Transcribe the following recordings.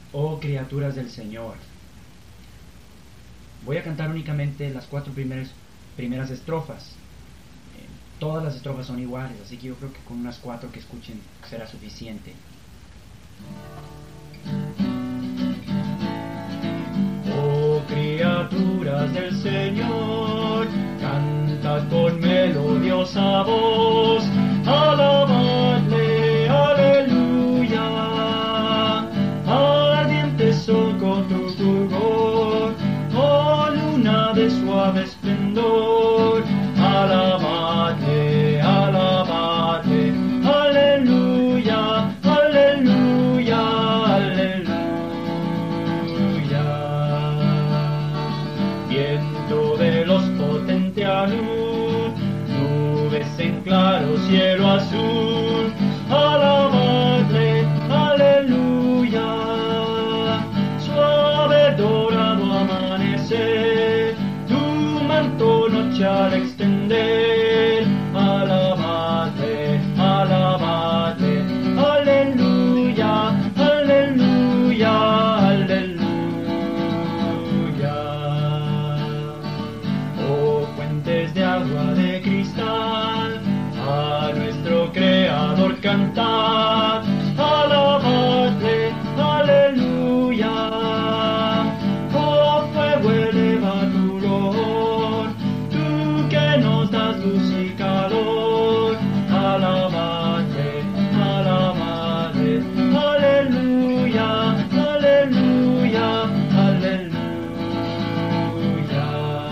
Oh criaturas del Señor. Voy a cantar únicamente las cuatro primeras estrofas. Todas las estrofas son iguales, así que yo creo que con unas cuatro que escuchen será suficiente. Oh criaturas del Señor, cantad con melodiosa voz, alabadle, aleluya. Ardiente sol con tu fulgor, oh luna de suave esplendor, alabadle, alabadle, aleluya, aleluya, aleluya. Viento de los potente alud, nubes en claro cielo azul, alabadle, aleluya. Suave dorado amanecer, tu manto noche al extender, alabadle, alabadle, aleluya, aleluya, aleluya. Oh fuentes de agua de cristal, a nuestro Creador cantad, alabadle, aleluya. Oh fuego elevador, tú que nos das luz y calor, alabadle, alabadle, aleluya, aleluya, aleluya.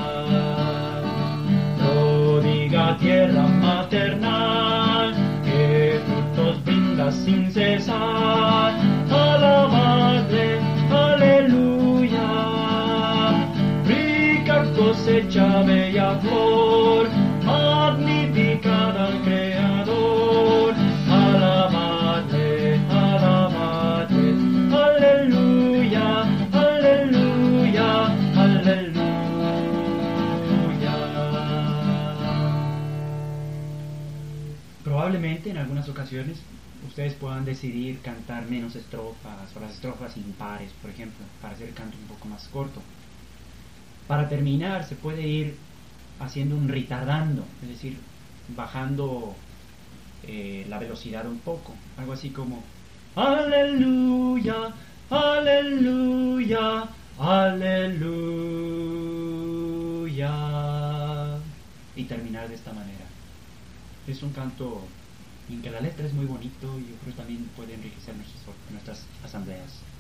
Pródiga tierra maternal, que frutos brinda sin cesar, alabadle, aleluya. Rica cosecha, bella flor, magnificada al Creador, alabadle, alabadle, aleluya, aleluya, aleluya. Probablemente en algunas ocasiones ustedes puedan decidir cantar menos estrofas o las estrofas impares, por ejemplo, para hacer el canto un poco más corto. Para terminar se puede ir haciendo un retardando, es decir, bajando la velocidad un poco, algo así como aleluya, aleluya, aleluya, y terminar de esta manera. Es un canto en que la letra es muy bonito y yo creo que también puede enriquecer nuestras asambleas.